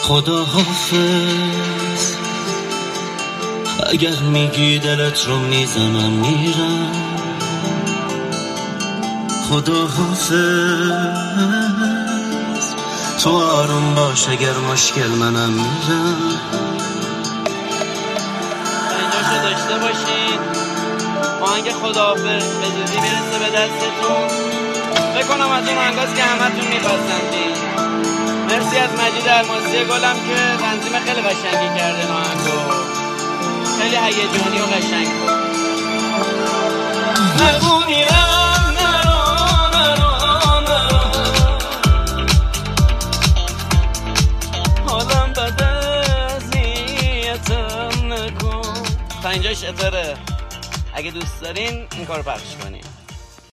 خدا حافظ، اگر میگی دلت رو میزنم میرم. خدا حافظ، تو آروم باش اگر مشکل منم میرم. اینجاشو داشته باشید. آهنگ خداحافظ به زودی میرسه به دستتون. بکنم از اون آهنگاست که همتون میپسندید. مرسی از مجید الماسی گلم که تنظیم خیلی قشنگی کرده آهنگو. خیلی هیجانی و قشنگ بود. نگو میرم نرو حالم بده اذیتم نکن. تا اینجاش اتره. اگه دوست دارین این کارو پخش کنین.